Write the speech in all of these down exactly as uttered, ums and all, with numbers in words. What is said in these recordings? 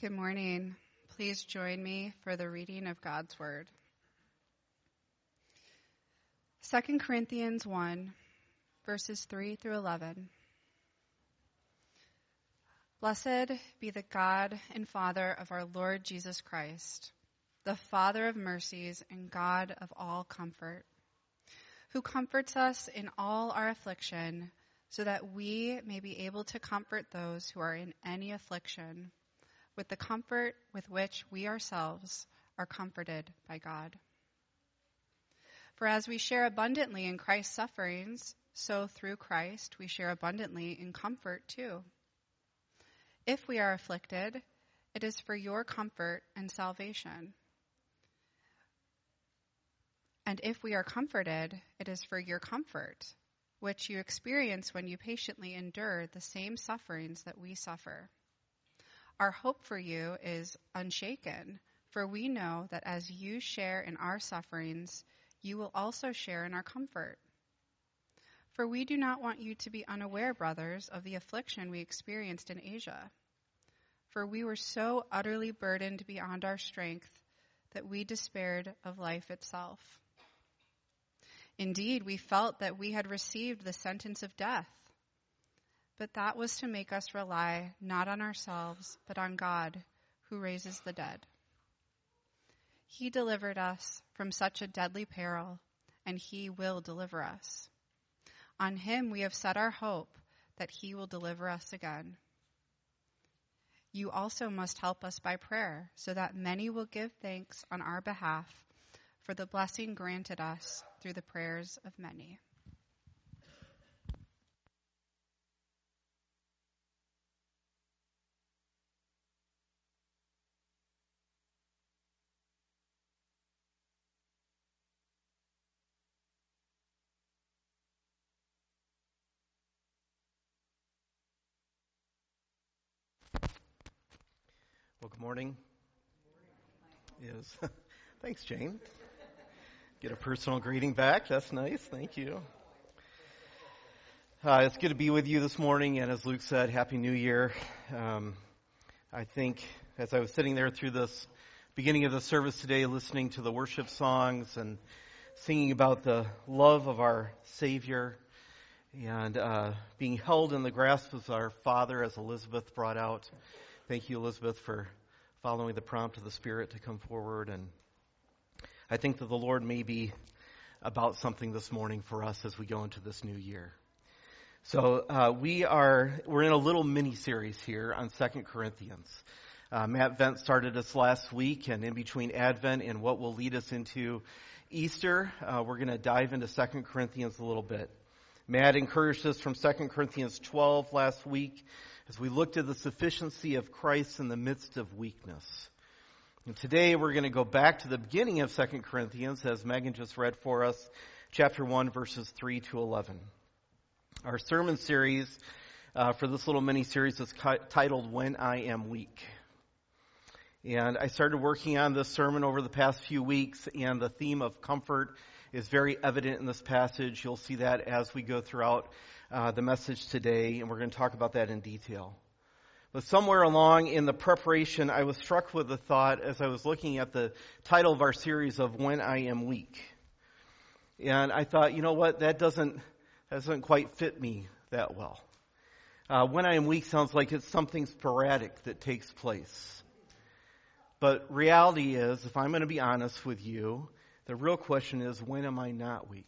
Good morning. Please join me for the reading of God's Word. Second Corinthians one, verses three through eleven. Blessed be the God and Father of our Lord Jesus Christ, the Father of mercies and God of all comfort, who comforts us in all our affliction, so that we may be able to comfort those who are in any affliction, with the comfort with which we ourselves are comforted by God. For as we share abundantly in Christ's sufferings, so through Christ we share abundantly in comfort too. If we are afflicted, it is for your comfort and salvation. And if we are comforted, it is for your comfort, which you experience when you patiently endure the same sufferings that we suffer. Our hope for you is unshaken, for we know that as you share in our sufferings, you will also share in our comfort. For we do not want you to be unaware, brothers, of the affliction we experienced in Asia. For we were so utterly burdened beyond our strength that we despaired of life itself. Indeed, we felt that we had received the sentence of death. But that was to make us rely not on ourselves, but on God, who raises the dead. He delivered us from such a deadly peril, and he will deliver us. On him we have set our hope that he will deliver us again. You also must help us by prayer, so that many will give thanks on our behalf for the blessing granted us through the prayers of many. Well, good morning. Yes. Thanks, Jane. Get a personal greeting back. That's nice. Thank you. Uh, it's good to be with you this morning. And as Luke said, Happy New Year. Um, I think as I was sitting there through this beginning of the service today, listening to the worship songs and singing about the love of our Savior and uh, being held in the grasp of our Father, as Elizabeth brought out. Thank you, Elizabeth, for following the prompt of the Spirit to come forward. And I think that the Lord may be about something this morning for us as we go into this new year. So uh, we are, we're in a little mini-series here on Second Corinthians. Uh, Matt Vent started us last week, and in between Advent and what will lead us into Easter, uh, we're going to dive into Second Corinthians a little bit. Matt encouraged us from Second Corinthians twelve last week, as we looked at the sufficiency of Christ in the midst of weakness. And today we're going to go back to the beginning of Second Corinthians, as Megan just read for us, chapter one, verses three to eleven. Our sermon series uh, for this little mini-series is cu- titled, When I Am Weak. And I started working on this sermon over the past few weeks, and the theme of comfort is very evident in this passage. You'll see that as we go throughout Uh, the message today, and we're going to talk about that in detail. But somewhere along in the preparation, I was struck with the thought as I was looking at the title of our series of When I Am Weak. And I thought, you know what, that doesn't, that doesn't quite fit me that well. Uh, when I am weak sounds like it's something sporadic that takes place. But reality is, if I'm going to be honest with you, the real question is, when am I not weak?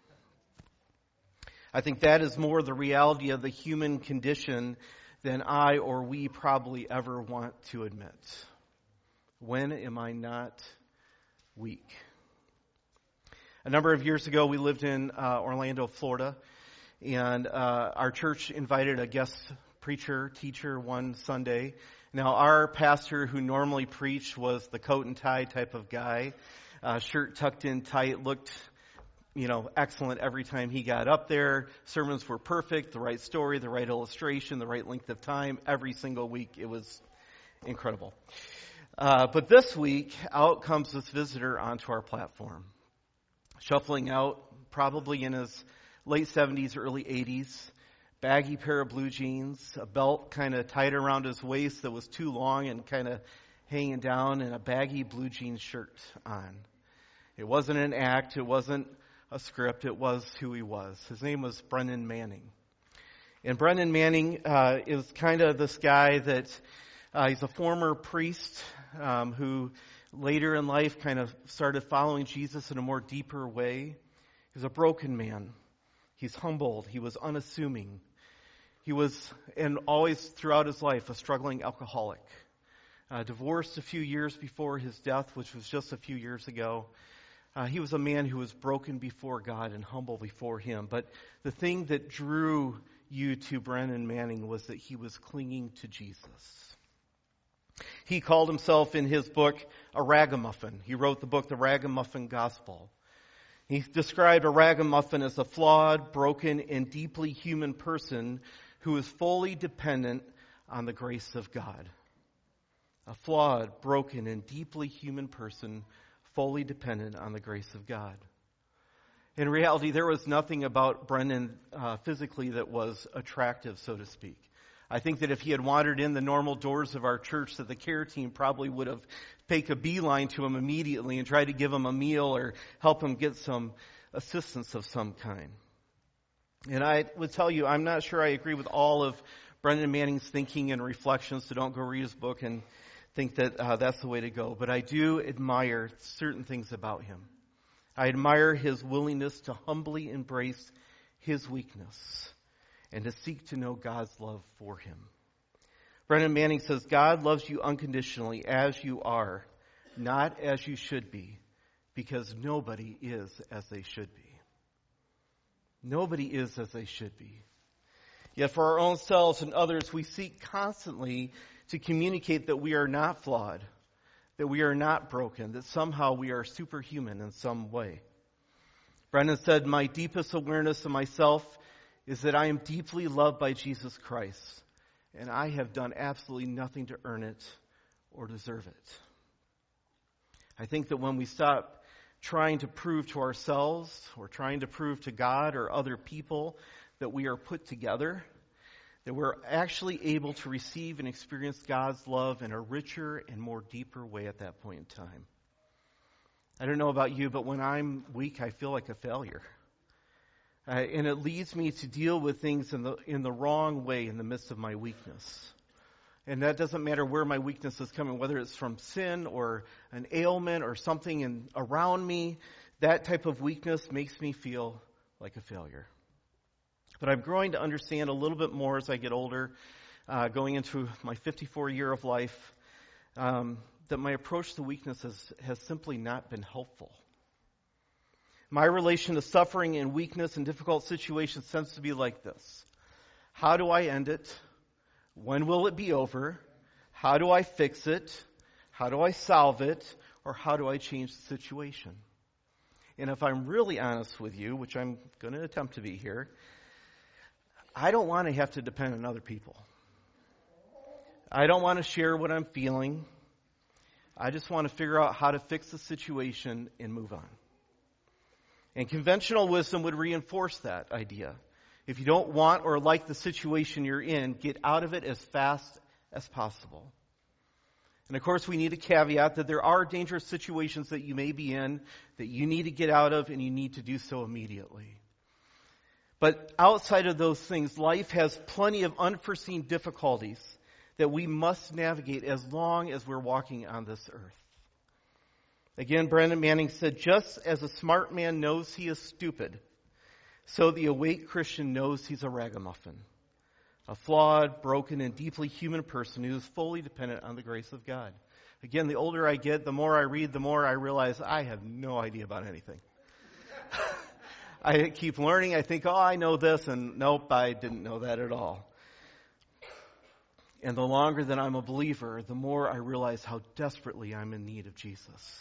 I think that is more the reality of the human condition than I or we probably ever want to admit. When am I not weak? A number of years ago, we lived in uh, Orlando, Florida, and uh, our church invited a guest preacher, teacher one Sunday. Now, our pastor who normally preached was the coat and tie type of guy, uh, shirt tucked in tight, looked you know, excellent every time he got up there. Sermons were perfect, the right story, the right illustration, the right length of time. Every single week, it was incredible. Uh, but this week, out comes this visitor onto our platform. Shuffling out, probably in his late seventies, early eighties, baggy pair of blue jeans, a belt kind of tied around his waist that was too long and kind of hanging down, and a baggy blue jean shirt on. It wasn't an act. It wasn't a script. It was who he was. His name was Brennan Manning. And Brennan Manning uh, is kind of this guy that uh, he's a former priest um, who later in life kind of started following Jesus in a more deeper way. He's a broken man. He's humbled. He was unassuming. He was, and always throughout his life, a struggling alcoholic. Uh, divorced a few years before his death, which was just a few years ago. Uh, he was a man who was broken before God and humble before Him. But the thing that drew you to Brennan Manning was that he was clinging to Jesus. He called himself in his book a ragamuffin. He wrote the book, The Ragamuffin Gospel. He described a ragamuffin as a flawed, broken, and deeply human person who is fully dependent on the grace of God. A flawed, broken, and deeply human person fully dependent on the grace of God. In reality, there was nothing about Brennan uh, physically that was attractive, so to speak. I think that if he had wandered in the normal doors of our church, that the care team probably would have taken a beeline to him immediately and tried to give him a meal or help him get some assistance of some kind. And I would tell you, I'm not sure I agree with all of Brennan Manning's thinking and reflections, so don't go read his book and think that uh, that's the way to go. But I do admire certain things about him. I admire his willingness to humbly embrace his weakness and to seek to know God's love for him. Brennan Manning says, God loves you unconditionally as you are, not as you should be, because nobody is as they should be. Nobody is as they should be. Yet for our own selves and others, we seek constantly to communicate that we are not flawed, that we are not broken, that somehow we are superhuman in some way. Brennan said, my deepest awareness of myself is that I am deeply loved by Jesus Christ, and I have done absolutely nothing to earn it or deserve it. I think that when we stop trying to prove to ourselves or trying to prove to God or other people that we are put together, that we're actually able to receive and experience God's love in a richer and more deeper way at that point in time. I don't know about you, but when I'm weak, I feel like a failure. Uh, and it leads me to deal with things in the in the wrong way in the midst of my weakness. And that doesn't matter where my weakness is coming, whether it's from sin or an ailment or something in, around me. That type of weakness makes me feel like a failure. But I'm growing to understand a little bit more as I get older, uh, going into my fifty-four year of life, um, that my approach to weakness has, has simply not been helpful. My relation to suffering and weakness in difficult situations tends to be like this. How do I end it? When will it be over? How do I fix it? How do I solve it? Or how do I change the situation? And if I'm really honest with you, which I'm going to attempt to be here, I don't want to have to depend on other people. I don't want to share what I'm feeling. I just want to figure out how to fix the situation and move on. And conventional wisdom would reinforce that idea. If you don't want or like the situation you're in, get out of it as fast as possible. And of course, we need a caveat that there are dangerous situations that you may be in that you need to get out of, and you need to do so immediately. But outside of those things, life has plenty of unforeseen difficulties that we must navigate as long as we're walking on this earth. Again, Brennan Manning said, just as a smart man knows he is stupid, so the awake Christian knows he's a ragamuffin, a flawed, broken, and deeply human person who is fully dependent on the grace of God. Again, the older I get, the more I read, the more I realize I have no idea about anything. I keep learning. I think, oh, I know this, and nope, I didn't know that at all. And the longer that I'm a believer, the more I realize how desperately I'm in need of Jesus.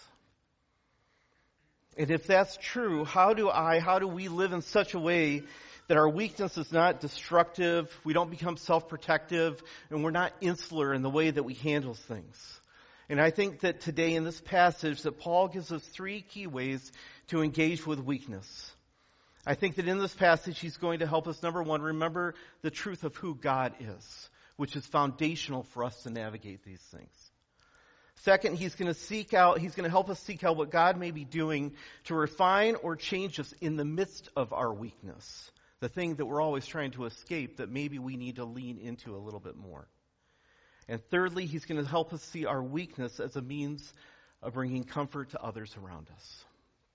And if that's true, how do I, how do we live in such a way that our weakness is not destructive, we don't become self-protective, and we're not insular in the way that we handle things? And I think that today in this passage that Paul gives us three key ways to engage with weakness. I think that in this passage, he's going to help us, number one, remember the truth of who God is, which is foundational for us to navigate these things. Second, he's going to seek out, he's going to help us seek out what God may be doing to refine or change us in the midst of our weakness. The thing that we're always trying to escape that maybe we need to lean into a little bit more. And thirdly, he's going to help us see our weakness as a means of bringing comfort to others around us.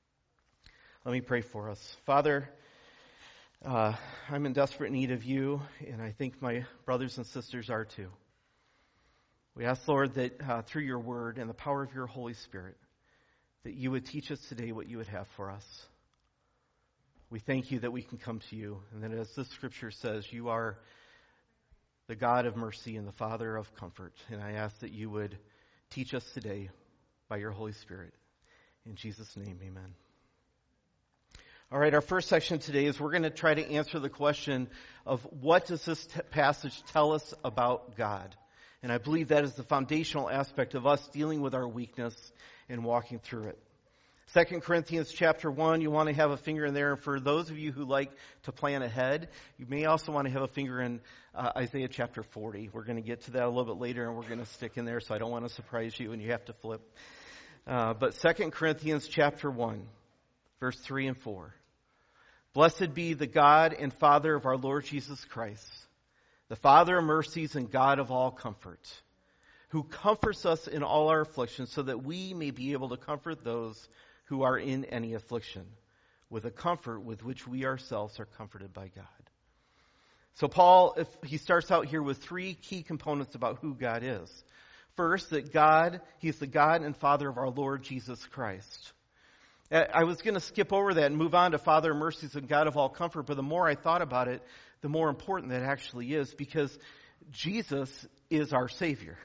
Let me pray for us. Father, uh, I'm in desperate need of you, and I think my brothers and sisters are too. We ask, Lord, that uh, through your word and the power of your Holy Spirit, that you would teach us today what you would have for us. We thank you that we can come to you, and that as this scripture says, you are the God of mercy and the Father of comfort. And I ask that you would teach us today by your Holy Spirit. In Jesus' name, amen. All right, our first section today is we're going to try to answer the question of what does this t- passage tell us about God? And I believe that is the foundational aspect of us dealing with our weakness and walking through it. Second Corinthians chapter one, you want to have a finger in there. And for those of you who like to plan ahead, you may also want to have a finger in uh, Isaiah chapter forty. We're going to get to that a little bit later, and we're going to stick in there, so I don't want to surprise you and you have to flip. Uh, but Second Corinthians chapter one, verse three and four. Blessed be the God and Father of our Lord Jesus Christ, the Father of mercies and God of all comfort, who comforts us in all our afflictions, so that we may be able to comfort those who are in any affliction, with a comfort with which we ourselves are comforted by God. So Paul, if he starts out here with three key components about who God is. First, that God, he's the God and Father of our Lord Jesus Christ. I was going to skip over that and move on to Father of mercies and God of all comfort, but the more I thought about it, the more important that actually is, because Jesus is our Savior.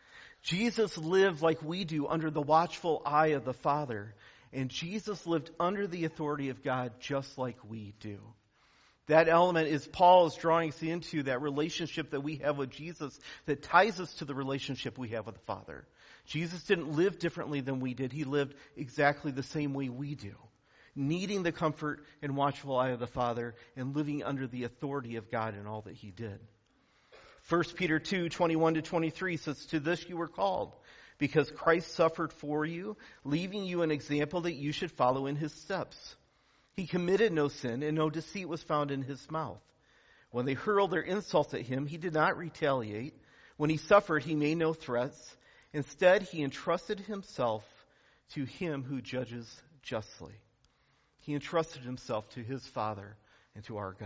Jesus lived like we do under the watchful eye of the Father, and Jesus lived under the authority of God just like we do. That element is Paul is drawing us into that relationship that we have with Jesus that ties us to the relationship we have with the Father. Jesus didn't live differently than we did. He lived exactly the same way we do, needing the comfort and watchful eye of the Father and living under the authority of God in all that he did. First Peter two, twenty-one to twenty-three says, to this you were called, because Christ suffered for you, leaving you an example that you should follow in his steps. He committed no sin, and no deceit was found in his mouth. When they hurled their insults at him, he did not retaliate. When he suffered, he made no threats. Instead, he entrusted himself to him who judges justly. He entrusted himself to his Father and to our God.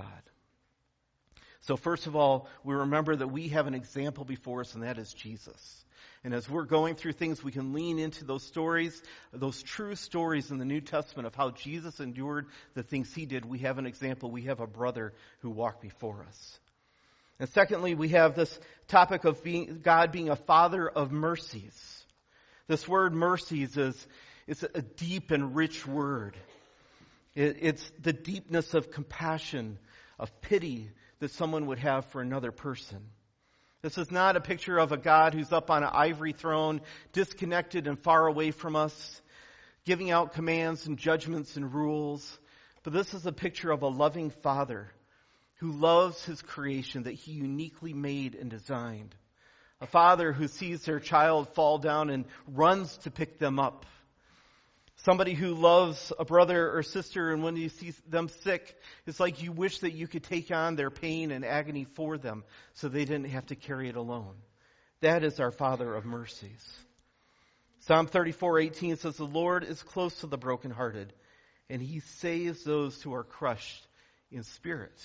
So first of all, we remember that we have an example before us, and that is Jesus. And as we're going through things, we can lean into those stories, those true stories in the New Testament of how Jesus endured the things he did. We have an example. We have a brother who walked before us. And secondly, we have this topic of being God being a father of mercies. This word mercies is, is a deep and rich word. It, it's the deepness of compassion, of pity that someone would have for another person. This is not a picture of a God who's up on an ivory throne, disconnected and far away from us, giving out commands and judgments and rules. But this is a picture of a loving Father who loves his creation that he uniquely made and designed. A father who sees their child fall down and runs to pick them up. Somebody who loves a brother or sister, and when you see them sick, it's like you wish that you could take on their pain and agony for them so they didn't have to carry it alone. That is our Father of mercies. Psalm thirty-four eighteen says, the Lord is close to the brokenhearted, and he saves those who are crushed in spirit.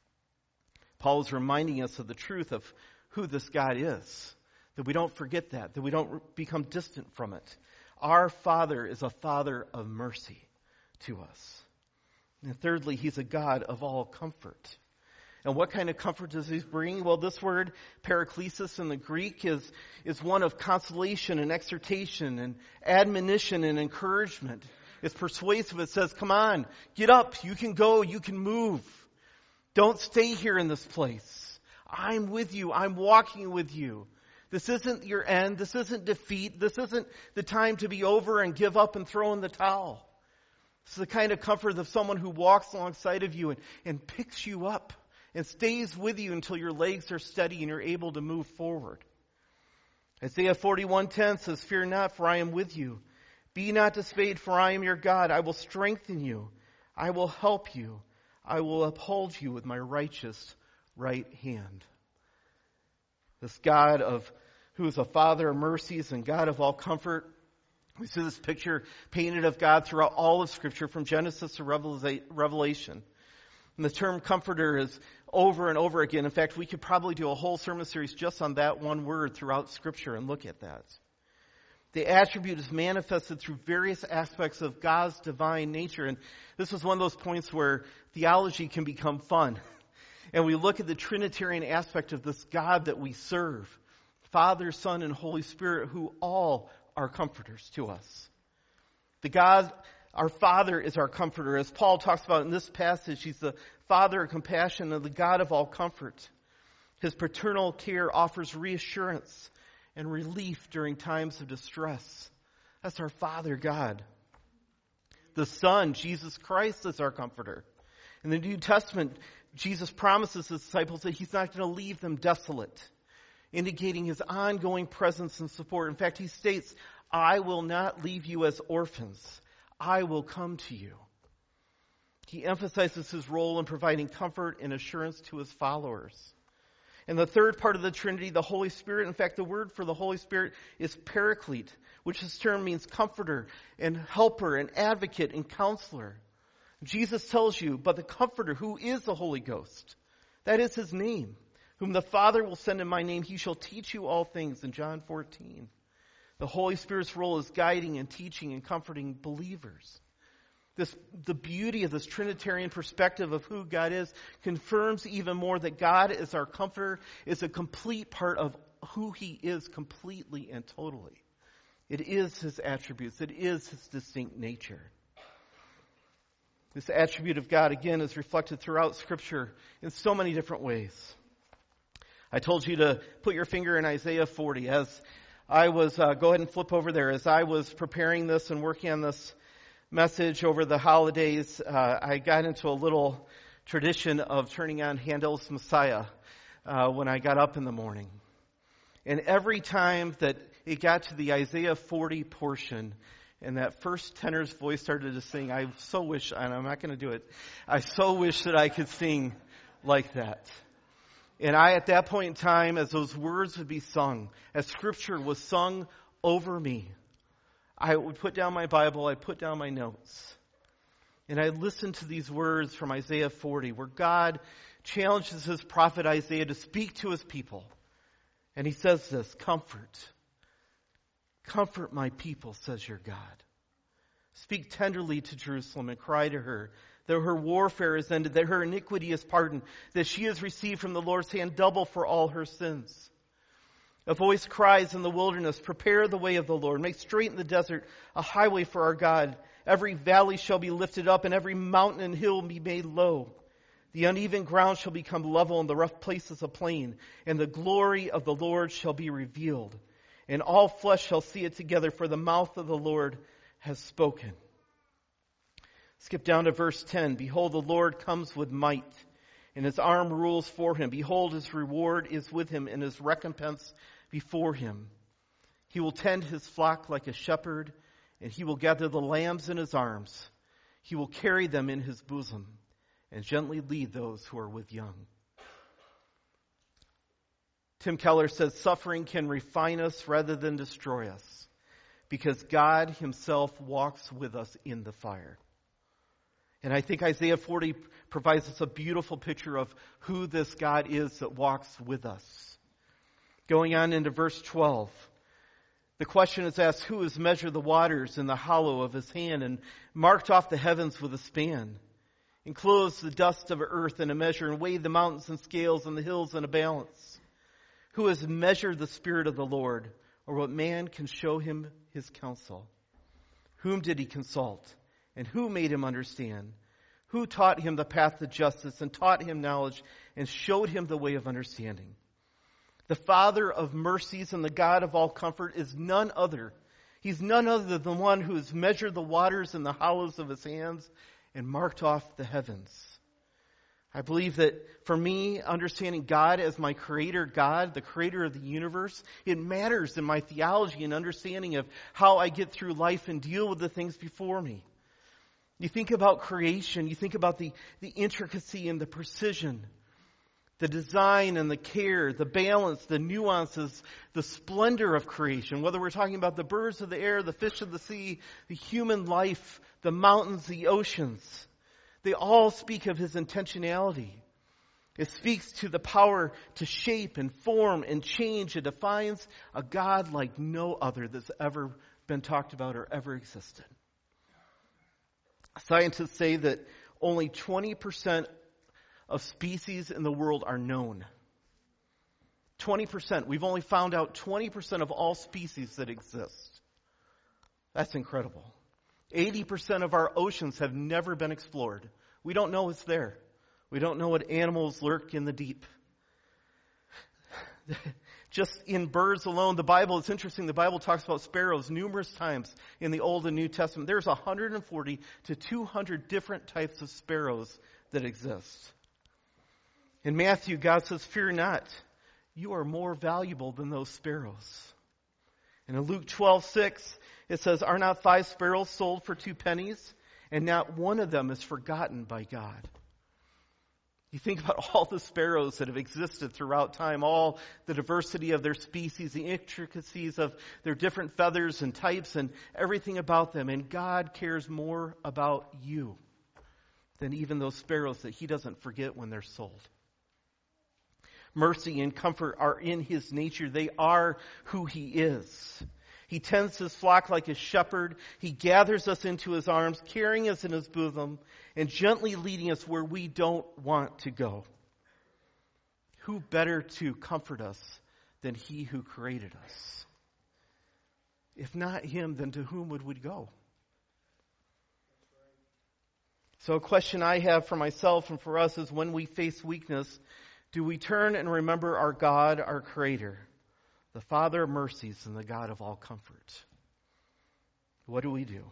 Paul is reminding us of the truth of who this God is, that we don't forget that, that we don't become distant from it. Our Father is a Father of mercy to us. And thirdly, he's a God of all comfort. And what kind of comfort does he bring? Well, this word, paraklesis in the Greek, is, is one of consolation and exhortation and admonition and encouragement. It's persuasive. It says, come on, get up, you can go, you can move. Don't stay here in this place. I'm with you. I'm walking with you. This isn't your end. This isn't defeat. This isn't the time to be over and give up and throw in the towel. It's the kind of comfort of someone who walks alongside of you and, and picks you up and stays with you until your legs are steady and you're able to move forward. Isaiah forty-one ten says, "Fear not, for I am with you. Be not dismayed, for I am your God. I will strengthen you. I will help you. I will uphold you with my righteous right hand." This God of who is a Father of mercies and God of all comfort. We see this picture painted of God throughout all of Scripture, from Genesis to Revelation. And the term comforter is over and over again. In fact, we could probably do a whole sermon series just on that one word throughout Scripture and look at that. The attribute is manifested through various aspects of God's divine nature. And this is one of those points where theology can become fun. And we look at the Trinitarian aspect of this God that we serve. Father, Son, and Holy Spirit, who all are comforters to us. The God, our Father, is our comforter. As Paul talks about in this passage, He's the Father of compassion and the God of all comfort. His paternal care offers reassurance and relief during times of distress. That's our Father God. The Son, Jesus Christ, is our comforter. In the New Testament, Jesus promises His disciples that He's not going to leave them desolate, indicating His ongoing presence and support. In fact, He states, "I will not leave you as orphans. I will come to you." He emphasizes His role in providing comfort and assurance to His followers. And the third part of the Trinity, the Holy Spirit, in fact, the word for the Holy Spirit is paraclete, which this term means comforter and helper and advocate and counselor. Jesus tells you, "But the Comforter, who is the Holy Ghost, that is His name, whom the Father will send in my name, He shall teach you all things," in John fourteen. The Holy Spirit's role is guiding and teaching and comforting believers. This, the beauty of this Trinitarian perspective of who God is confirms even more that God is our comforter, is a complete part of who He is completely and totally. It is His attributes. It is His distinct nature. This attribute of God, again, is reflected throughout Scripture in so many different ways. I told you to put your finger in Isaiah forty. As I was, uh, go ahead and flip over there. As I was preparing this and working on this message over the holidays, uh, I got into a little tradition of turning on Handel's Messiah uh, when I got up in the morning. And every time that it got to the Isaiah forty portion, and that first tenor's voice started to sing, I so wish, and I'm not going to do it, I so wish that I could sing like that. And I, at that point in time, as those words would be sung, as Scripture was sung over me, I would put down my Bible, I'd put down my notes, and I listened to these words from Isaiah forty, where God challenges His prophet Isaiah to speak to His people. And he says this, "Comfort. Comfort my people, says your God. Speak tenderly to Jerusalem and cry to her that her warfare is ended, that her iniquity is pardoned, that she has received from the Lord's hand double for all her sins. A voice cries in the wilderness, prepare the way of the Lord, make straight in the desert a highway for our God. Every valley shall be lifted up, and every mountain and hill be made low. The uneven ground shall become level, and the rough places a plain, and the glory of the Lord shall be revealed. And all flesh shall see it together, for the mouth of the Lord has spoken." Skip down to verse ten. "Behold, the Lord comes with might, and His arm rules for Him. Behold, His reward is with Him, and His recompense before Him. He will tend His flock like a shepherd, and He will gather the lambs in His arms. He will carry them in His bosom, and gently lead those who are with young." Tim Keller says, "Suffering can refine us rather than destroy us, because God Himself walks with us in the fire." And I think Isaiah forty provides us a beautiful picture of who this God is that walks with us. Going on into verse twelve, the question is asked, "Who has measured the waters in the hollow of His hand and marked off the heavens with a span, enclosed the dust of earth in a measure, and weighed the mountains in scales and the hills in a balance? Who has measured the Spirit of the Lord, or what man can show Him His counsel? Whom did He consult, and who made Him understand? Who taught Him the path of justice, and taught Him knowledge, and showed Him the way of understanding? The Father of mercies and the God of all comfort is none other. He's none other than the one who has measured the waters in the hollows of his hands and marked off the heavens. I believe that for me, understanding God as my creator God, the creator of the universe, it matters in my theology and understanding of how I get through life and deal with the things before me. You think about creation, you think about the, the intricacy and the precision, the design and the care, the balance, the nuances, the splendor of creation. Whether we're talking about the birds of the air, the fish of the sea, the human life, the mountains, the oceans. They all speak of his intentionality. It speaks to the power to shape and form and change. It defines a God like no other that's ever been talked about or ever existed. Scientists say that only twenty percent of species in the world are known. twenty percent. We've only found out twenty percent of all species that exist. That's incredible. eighty percent of our oceans have never been explored. We don't know what's there. We don't know what animals lurk in the deep. Just in birds alone, the Bible, it's interesting, the Bible talks about sparrows numerous times in the Old and New Testament. There's one hundred forty to two hundred different types of sparrows that exist. In Matthew, God says, "Fear not, you are more valuable than those sparrows." And in Luke twelve six, it says, "Are not five sparrows sold for two pennies? And not one of them is forgotten by God." You think about all the sparrows that have existed throughout time, all the diversity of their species, the intricacies of their different feathers and types and everything about them. And God cares more about you than even those sparrows that he doesn't forget when they're sold. Mercy and comfort are in his nature. They are who he is. He tends his flock like a shepherd. He gathers us into his arms, carrying us in his bosom, and gently leading us where we don't want to go. Who better to comfort us than he who created us? If not him, then to whom would we go? So a question I have for myself and for us is, when we face weakness, do we turn and remember our God, our Creator, the Father of mercies and the God of all comfort? What do we do?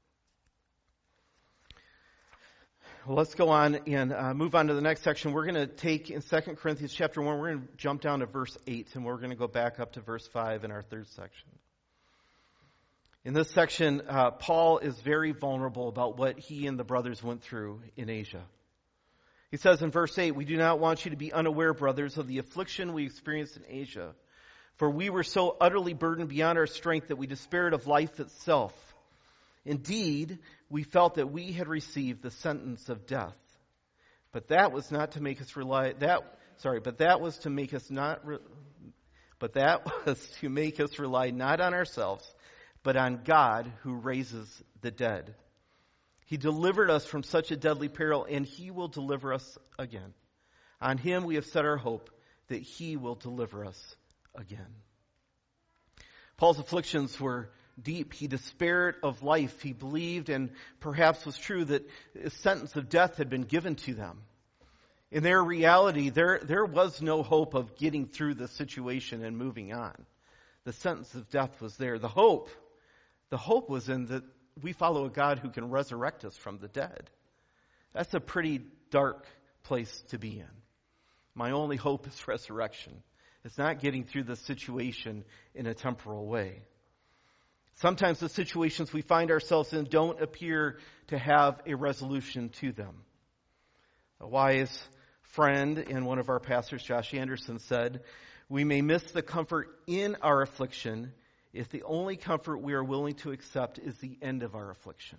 Well, let's go on and uh, move on to the next section. We're going to take in Second Corinthians chapter one, we're going to jump down to verse eight, and we're going to go back up to verse five in our third section. In this section, uh, Paul is very vulnerable about what he and the brothers went through in Asia. He says in verse eight, "We do not want you to be unaware, brothers, of the affliction we experienced in Asia. For we were so utterly burdened beyond our strength that we despaired of life itself. Indeed, we felt that we had received the sentence of death. But that was not to make us rely that sorry, but that was to make us not re, but that was to make us rely not on ourselves, but on God who raises the dead. He delivered us from such a deadly peril, and he will deliver us again. On him we have set our hope that he will deliver us again." Paul's afflictions were deep. He despaired of life. He believed, and perhaps was true, that a sentence of death had been given to them. In their reality, there, there was no hope of getting through the situation and moving on. The sentence of death was there. The hope, the hope was in that we follow a God who can resurrect us from the dead. That's a pretty dark place to be in. My only hope is resurrection. It's not getting through the situation in a temporal way. Sometimes the situations we find ourselves in don't appear to have a resolution to them. A wise friend and one of our pastors, Josh Anderson, said, "We may miss the comfort in our affliction if the only comfort we are willing to accept is the end of our affliction."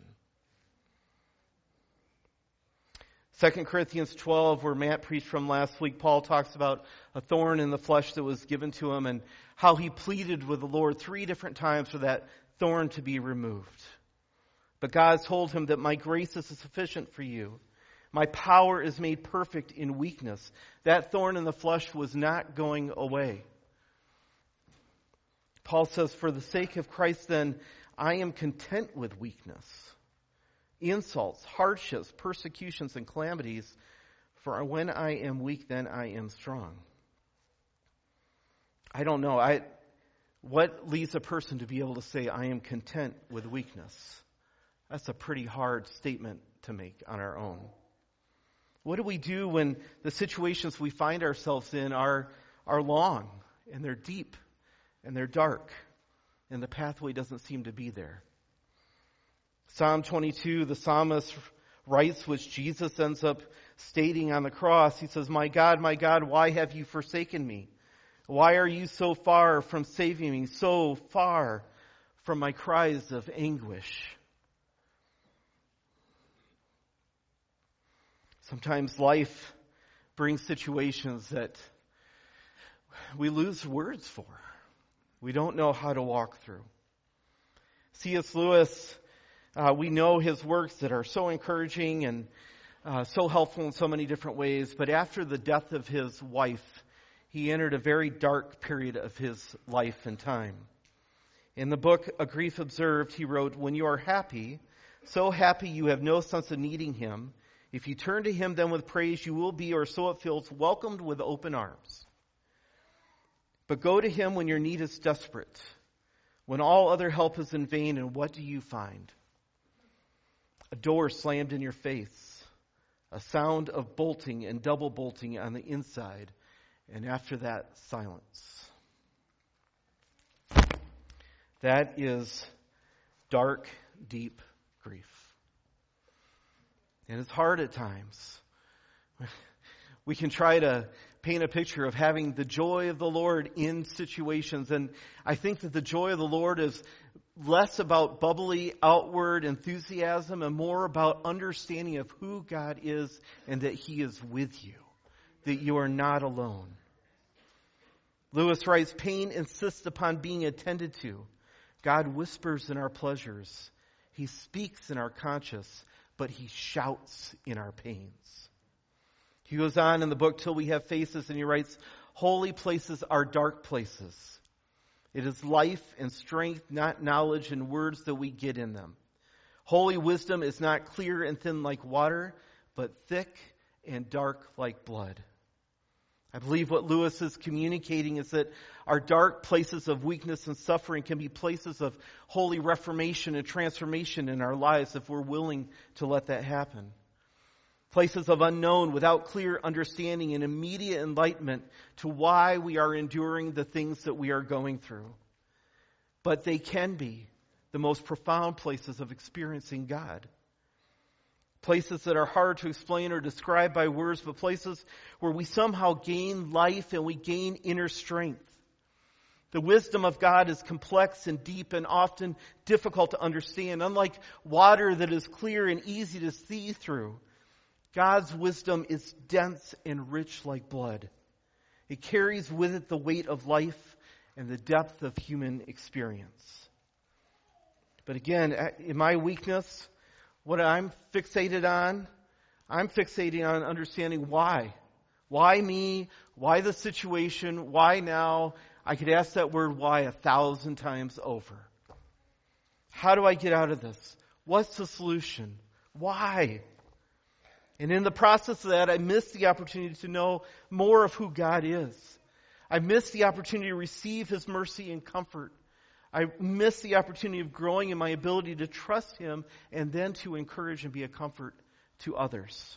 Second Corinthians twelve, where Matt preached from last week, Paul talks about a thorn in the flesh that was given to him and how he pleaded with the Lord three different times for that thorn to be removed. But God told him that my grace is sufficient for you. My power is made perfect in weakness. That thorn in the flesh was not going away. Paul says, "For the sake of Christ, then, I am content with weakness, insults, hardships, persecutions, and calamities. For when I am weak, then I am strong." I don't know. I What leads a person to be able to say, I am content with weakness? That's a pretty hard statement to make on our own. What do we do when the situations we find ourselves in are, are long and they're deep and they're dark and the pathway doesn't seem to be there? Psalm twenty-two, the psalmist writes, which Jesus ends up stating on the cross. He says, my God, my God, why have you forsaken me? Why are you so far from saving me, so far from my cries of anguish? Sometimes life brings situations that we lose words for. We don't know how to walk through. C S Lewis, uh, we know his works that are so encouraging and uh, so helpful in so many different ways, but after the death of his wife, he entered a very dark period of his life and time. In the book, A Grief Observed, he wrote, when you are happy, so happy you have no sense of needing him, if you turn to him then with praise, you will be, or so it feels, welcomed with open arms. But go to him when your need is desperate, when all other help is in vain, and what do you find? A door slammed in your face, a sound of bolting and double bolting on the inside, and after that, silence. That is dark, deep grief. And it's hard at times. We can try to paint a picture of having the joy of the Lord in situations. And I think that the joy of the Lord is less about bubbly outward enthusiasm and more about understanding of who God is and that he is with you, that you are not alone. Lewis writes, pain insists upon being attended to. God whispers in our pleasures. He speaks in our conscience, but he shouts in our pains. He goes on in the book, Till We Have Faces, and he writes, holy places are dark places. It is life and strength, not knowledge and words that we get in them. Holy wisdom is not clear and thin like water, but thick and dark like blood. I believe what Lewis is communicating is that our dark places of weakness and suffering can be places of holy reformation and transformation in our lives if we're willing to let that happen. Places of unknown without clear understanding and immediate enlightenment to why we are enduring the things that we are going through. But they can be the most profound places of experiencing God. Places that are hard to explain or describe by words, but places where we somehow gain life and we gain inner strength. The wisdom of God is complex and deep and often difficult to understand. Unlike water that is clear and easy to see through, God's wisdom is dense and rich like blood. It carries with it the weight of life and the depth of human experience. But again, in my weakness, what I'm fixated on, I'm fixated on understanding why. Why me? Why the situation? Why now? I could ask that word why a thousand times over. How do I get out of this? What's the solution? Why? And in the process of that, I missed the opportunity to know more of who God is. I missed the opportunity to receive his mercy and comfort. I missed the opportunity of growing in my ability to trust him and then to encourage and be a comfort to others.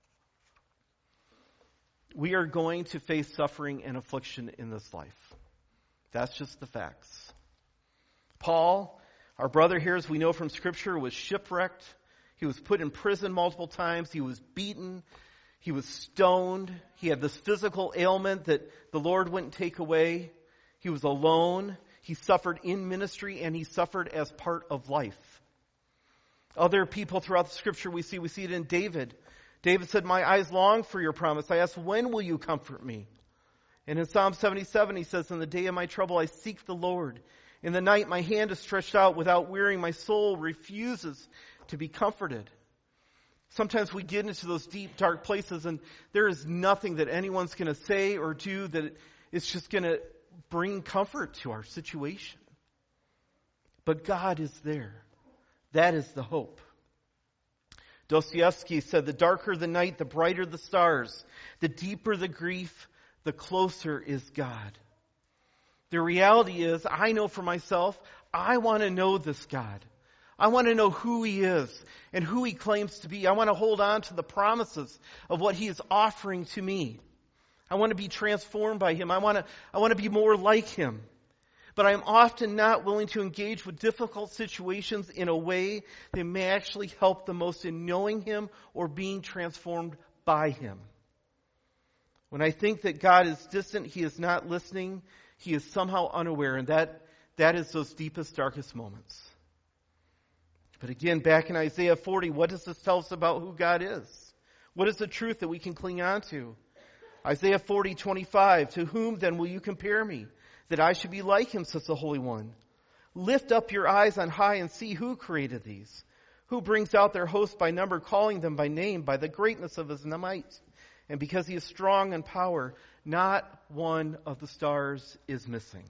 We are going to face suffering and affliction in this life. That's just the facts. Paul, our brother here, as we know from Scripture, was shipwrecked. He was put in prison multiple times. He was beaten. He was stoned. He had this physical ailment that the Lord wouldn't take away. He was alone. He suffered in ministry, and he suffered as part of life. Other people throughout the Scripture we see, we see it in David. David said, my eyes long for your promise. I ask, when will you comfort me? And in Psalm seventy-seven, he says, in the day of my trouble, I seek the Lord. In the night, my hand is stretched out without wearying. My soul refuses to be comforted. Sometimes we get into those deep, dark places, and there is nothing that anyone's going to say or do that is just going to bring comfort to our situation. But God is there. That is the hope. Dostoevsky said, the darker the night, the brighter the stars. The deeper the grief, the closer is God. The reality is, I know for myself, I want to know this God. I want to know who He is and who He claims to be. I want to hold on to the promises of what He is offering to me. I want to be transformed by Him. I want to, I want to be more like Him. But I'm often not willing to engage with difficult situations in a way that may actually help the most in knowing Him or being transformed by Him. When I think that God is distant, He is not listening, He is somehow unaware, and that, that is those deepest, darkest moments. But again, back in Isaiah forty, what does this tell us about who God is? What is the truth that we can cling on to? Isaiah forty twenty-five, to whom then will you compare me, that I should be like Him, says the Holy One? Lift up your eyes on high and see who created these. Who brings out their host by number, calling them by name, by the greatness of His might. And because He is strong in power, not one of the stars is missing.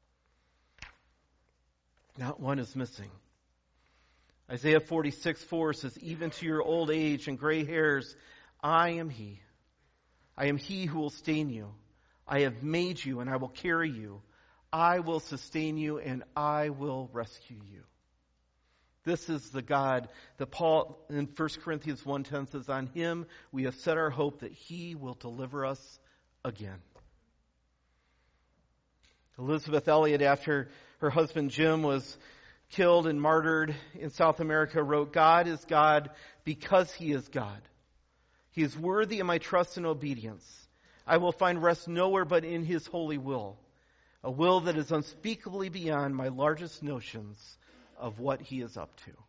Not one is missing. Isaiah forty-six four says, even to your old age and gray hairs, I am He. I am He who will sustain you. I have made you and I will carry you. I will sustain you and I will rescue you. This is the God that Paul in First Corinthians one ten says, on Him we have set our hope that He will deliver us again. Elizabeth Elliot, after her husband Jim was killed and martyred in South America, wrote, God is God because He is God. He is worthy of my trust and obedience. I will find rest nowhere but in His holy will, a will that is unspeakably beyond my largest notions of what He is up to.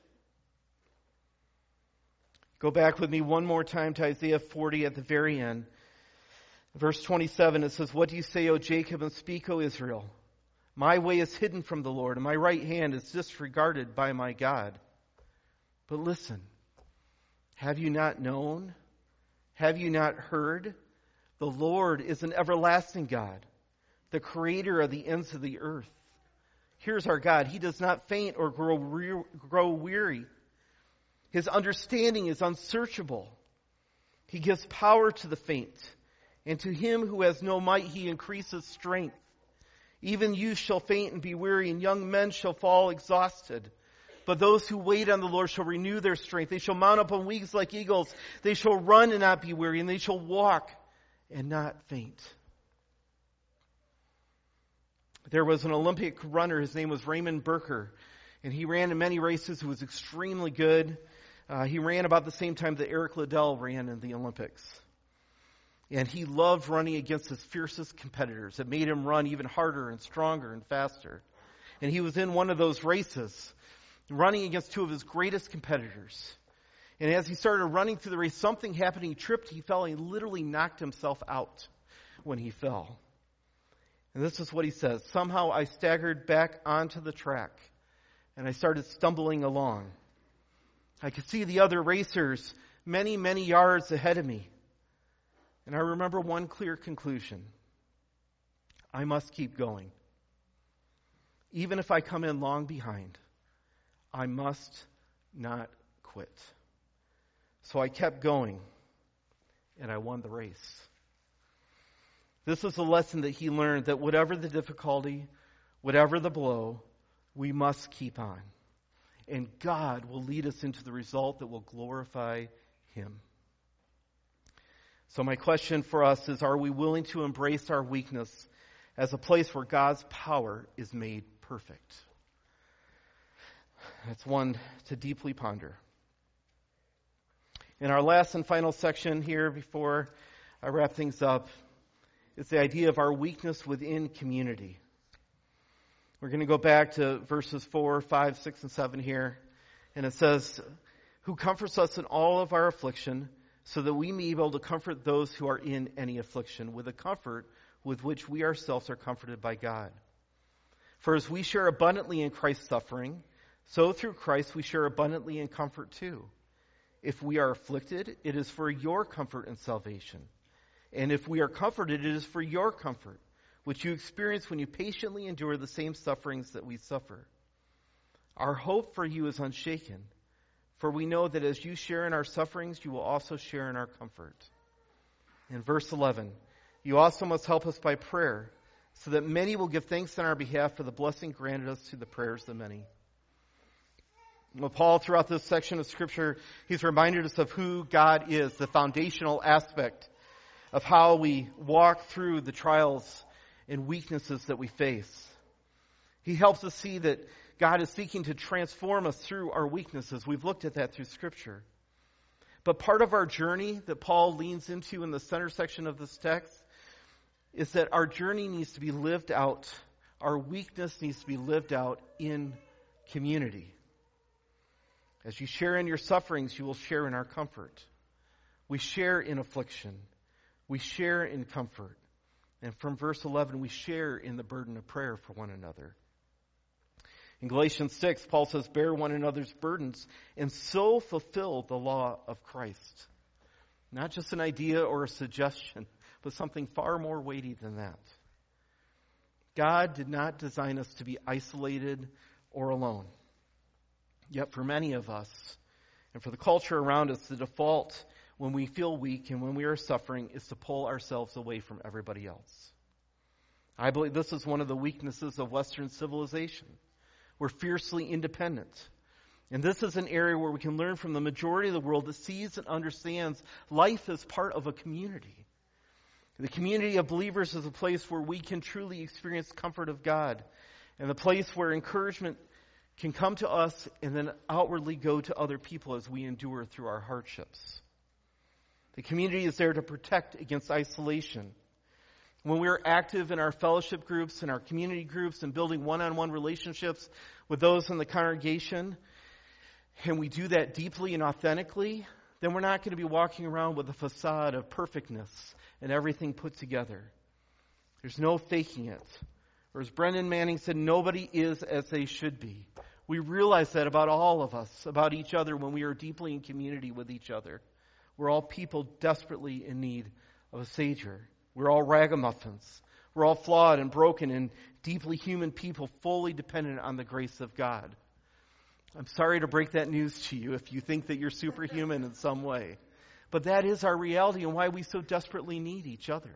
Go back with me one more time to Isaiah forty at the very end. Verse twenty-seven, it says, what do you say, O Jacob, and speak, O Israel? My way is hidden from the Lord, and my right hand is disregarded by my God. But listen, have you not known? Have you not heard? The Lord is an everlasting God, the creator of the ends of the earth. Here's our God. He does not faint or grow, re- grow weary. His understanding is unsearchable. He gives power to the faint, and to him who has no might He increases strength. Even youth shall faint and be weary, and young men shall fall exhausted. But those who wait on the Lord shall renew their strength. They shall mount up on wings like eagles. They shall run and not be weary, and they shall walk and not faint. There was an Olympic runner. His name was Raymond Burker, and he ran in many races. He was extremely good. Uh, he ran about the same time that Eric Liddell ran in the Olympics. And he loved running against his fiercest competitors. It made him run even harder and stronger and faster. And he was in one of those races, running against two of his greatest competitors. And as he started running through the race, something happened. He tripped, he fell, and he literally knocked himself out when he fell. And this is what he says. Somehow I staggered back onto the track, and I started stumbling along. I could see the other racers many, many yards ahead of me. And I remember one clear conclusion. I must keep going. Even if I come in long behind, I must not quit. So I kept going, and I won the race. This is a lesson that he learned, that whatever the difficulty, whatever the blow, we must keep on. And God will lead us into the result that will glorify Him. So my question for us is, are we willing to embrace our weakness as a place where God's power is made perfect? That's one to deeply ponder. In our last and final section here, before I wrap things up, is the idea of our weakness within community. We're going to go back to verses four, five, six, and seven here. And it says, who comforts us in all of our affliction, so that we may be able to comfort those who are in any affliction with a comfort with which we ourselves are comforted by God. For as we share abundantly in Christ's suffering, so through Christ we share abundantly in comfort too. If we are afflicted, it is for your comfort and salvation. And if we are comforted, it is for your comfort, which you experience when you patiently endure the same sufferings that we suffer. Our hope for you is unshaken, for we know that as you share in our sufferings, you will also share in our comfort. In verse eleven, you also must help us by prayer, so that many will give thanks on our behalf for the blessing granted us through the prayers of the many. Well, Paul, throughout this section of Scripture, he's reminded us of who God is, the foundational aspect of how we walk through the trials and weaknesses that we face. He helps us see that God is seeking to transform us through our weaknesses. We've looked at that through Scripture. But part of our journey that Paul leans into in the center section of this text is that our journey needs to be lived out. Our weakness needs to be lived out in community. As you share in your sufferings, you will share in our comfort. We share in affliction. We share in comfort. And from verse eleven, we share in the burden of prayer for one another. In Galatians six, Paul says, bear one another's burdens and so fulfill the law of Christ. Not just an idea or a suggestion, but something far more weighty than that. God did not design us to be isolated or alone. Yet for many of us, and for the culture around us, the default when we feel weak and when we are suffering is to pull ourselves away from everybody else. I believe this is one of the weaknesses of Western civilization. We're fiercely independent. And this is an area where we can learn from the majority of the world that sees and understands life as part of a community. The community of believers is a place where we can truly experience comfort of God, and the place where encouragement can come to us and then outwardly go to other people as we endure through our hardships. The community is there to protect against isolation. When we are active in our fellowship groups and our community groups and building one-on-one relationships with those in the congregation, and we do that deeply and authentically, then we're not going to be walking around with a facade of perfectness and everything put together. There's no faking it. Or as Brendan Manning said, nobody is as they should be. We realize that about all of us, about each other, when we are deeply in community with each other. We're all people desperately in need of a Savior. We're all ragamuffins. We're all flawed and broken and deeply human people, fully dependent on the grace of God. I'm sorry to break that news to you if you think that you're superhuman in some way. But that is our reality and why we so desperately need each other.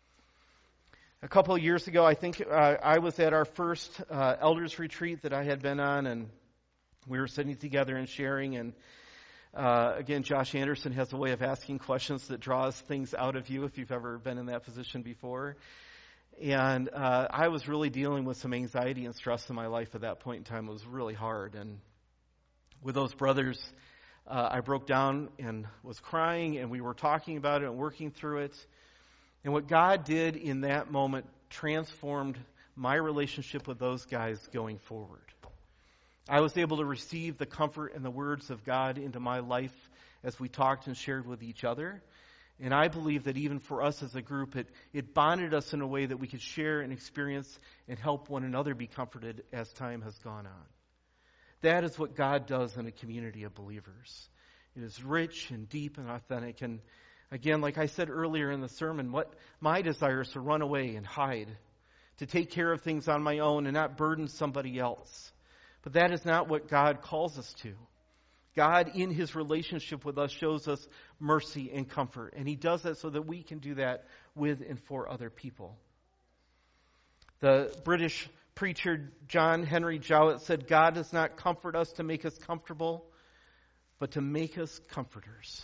A couple of years ago, I think uh, I was at our first uh, elders retreat that I had been on, and we were sitting together and sharing. And uh, again, Josh Anderson has a way of asking questions that draws things out of you if you've ever been in that position before. And uh, I was really dealing with some anxiety and stress in my life at that point in time. It was really hard. And with those brothers, uh, I broke down and was crying, and we were talking about it and working through it. And what God did in that moment transformed my relationship with those guys going forward. I was able to receive the comfort and the words of God into my life as we talked and shared with each other. And I believe that even for us as a group, it, it bonded us in a way that we could share and experience and help one another be comforted as time has gone on. That is what God does in a community of believers. It is rich and deep and authentic. And again, like I said earlier in the sermon, what my desire is to run away and hide, to take care of things on my own and not burden somebody else. But that is not what God calls us to. God, in his relationship with us, shows us mercy and comfort. And he does that so that we can do that with and for other people. The British preacher John Henry Jowett said, God does not comfort us to make us comfortable, but to make us comforters.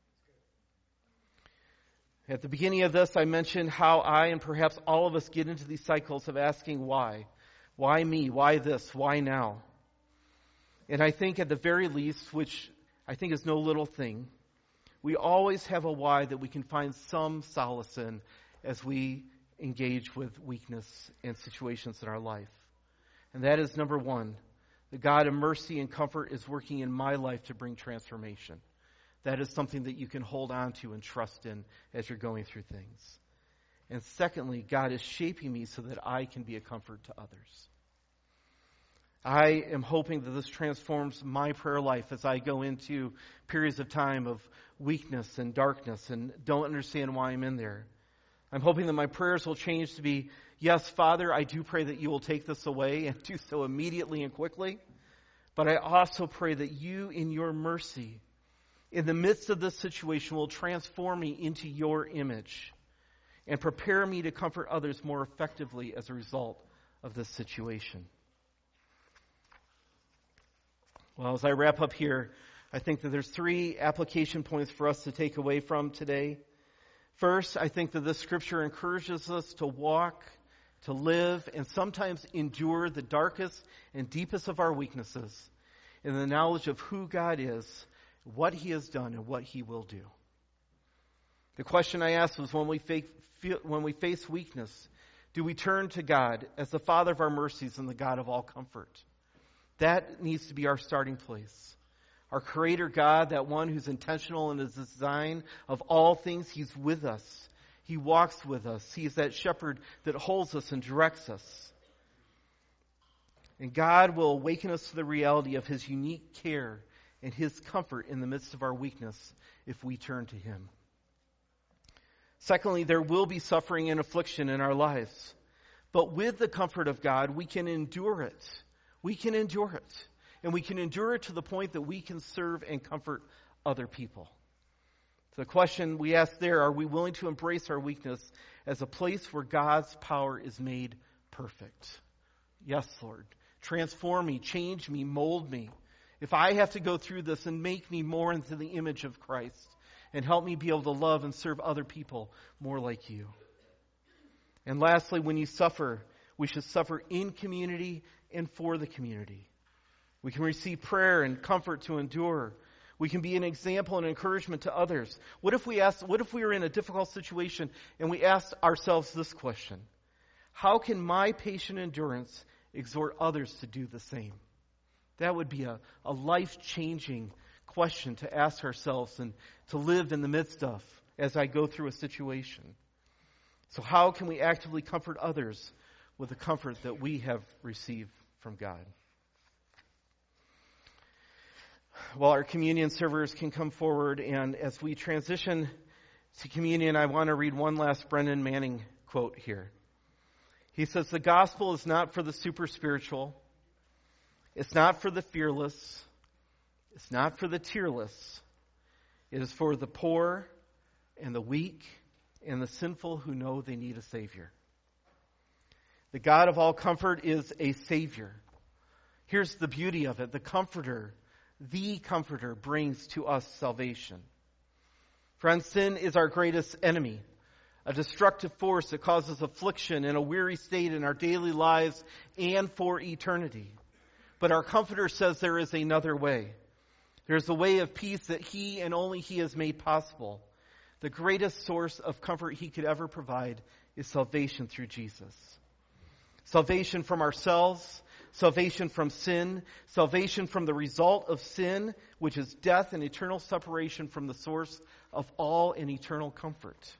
At the beginning of this, I mentioned how I and perhaps all of us get into these cycles of asking why. Why me? Why this? Why now? And I think at the very least, which I think is no little thing, we always have a why that we can find some solace in as we engage with weakness and situations in our life. And that is number one, the God of mercy and comfort is working in my life to bring transformation. That is something that you can hold on to and trust in as you're going through things. And secondly, God is shaping me so that I can be a comfort to others. I am hoping that this transforms my prayer life as I go into periods of time of weakness and darkness and don't understand why I'm in there. I'm hoping that my prayers will change to be, yes, Father, I do pray that you will take this away and do so immediately and quickly. But I also pray that you, in your mercy, in the midst of this situation, will transform me into your image. and prepare me to comfort others more effectively as a result of this situation. Well, as I wrap up here, I think that there's three application points for us to take away from today. First, I think that this scripture encourages us to walk, to live, and sometimes endure the darkest and deepest of our weaknesses in the knowledge of who God is, what He has done, and what He will do. The question I asked was, when we face, when we face weakness, do we turn to God as the Father of our mercies and the God of all comfort? That needs to be our starting place. Our Creator God, that one who's intentional in His design of all things, He's with us. He walks with us. He is that shepherd that holds us and directs us. And God will awaken us to the reality of His unique care and His comfort in the midst of our weakness if we turn to Him. Secondly, there will be suffering and affliction in our lives. But with the comfort of God, we can endure it. We can endure it. And we can endure it to the point that we can serve and comfort other people. The question we ask there, are we willing to embrace our weakness as a place where God's power is made perfect? Yes, Lord. Transform me, change me, mold me. If I have to go through this, and make me more into the image of Christ, and help me be able to love and serve other people more like You. And lastly, when you suffer, we should suffer in community and for the community. We can receive prayer and comfort to endure. We can be an example and encouragement to others. What if we asked, what if we were in a difficult situation and we asked ourselves this question? How can my patient endurance exhort others to do the same? That would be a, a life-changing question to ask ourselves and to live in the midst of as I go through a situation. So how can we actively comfort others with the comfort that we have received from God? Well, our communion servers can come forward, and as we transition to communion, I want to read one last Brennan Manning quote here. He says, "The gospel is not for the super spiritual. It's not for the fearless. It's not for the tearless. It is for the poor and the weak and the sinful who know they need a Savior." The God of all comfort is a Savior. Here's the beauty of it. The Comforter, the Comforter, brings to us salvation. Friends, sin is our greatest enemy, a destructive force that causes affliction and a weary state in our daily lives and for eternity. But our Comforter says there is another way. There's a way of peace that He and only He has made possible. The greatest source of comfort He could ever provide is salvation through Jesus. Salvation from ourselves, salvation from sin, salvation from the result of sin, which is death and eternal separation from the source of all and eternal comfort.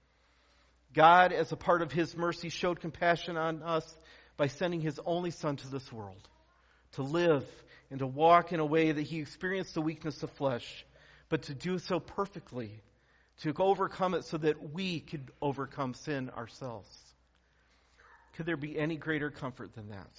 God, as a part of His mercy, showed compassion on us by sending His only Son to this world to live and to walk in a way that He experienced the weakness of flesh, but to do so perfectly, to overcome it so that we could overcome sin ourselves. Could there be any greater comfort than that?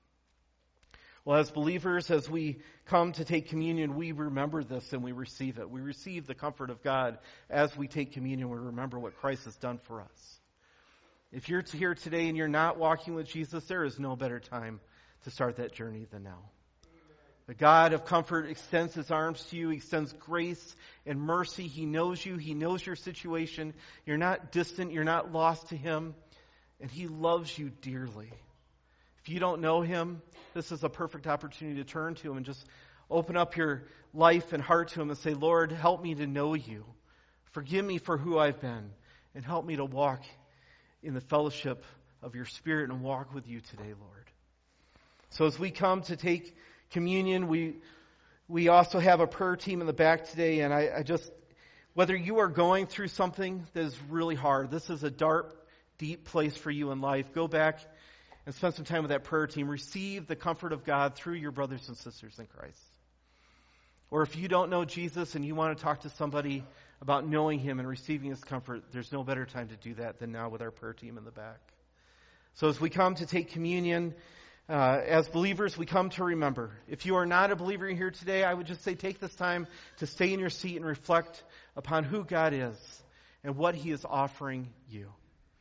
Well, as believers, as we come to take communion, we remember this and we receive it. We receive the comfort of God as we take communion. We remember what Christ has done for us. If you're here today and you're not walking with Jesus, there is no better time to start that journey than now. The God of comfort extends His arms to you. He extends grace and mercy. He knows you. He knows your situation. You're not distant. You're not lost to Him. And He loves you dearly. If you don't know Him, this is a perfect opportunity to turn to Him and just open up your life and heart to Him and say, Lord, help me to know You. Forgive me for who I've been. And help me to walk in the fellowship of Your Spirit and walk with You today, Lord. So as we come to take communion, we we also have a prayer team in the back today. And I, I just, whether you are going through something that is really hard, this is a dark, deep place for you in life, go back and spend some time with that prayer team. Receive the comfort of God through your brothers and sisters in Christ. Or if you don't know Jesus and you want to talk to somebody about knowing Him and receiving His comfort, there's no better time to do that than now with our prayer team in the back. So as we come to take communion, uh, as believers, we come to remember. If you are not a believer here today, I would just say take this time to stay in your seat and reflect upon who God is and what He is offering you.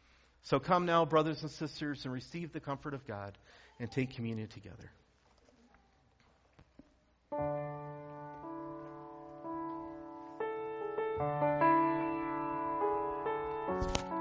So come now, brothers and sisters, and receive the comfort of God and take communion together. Thank you.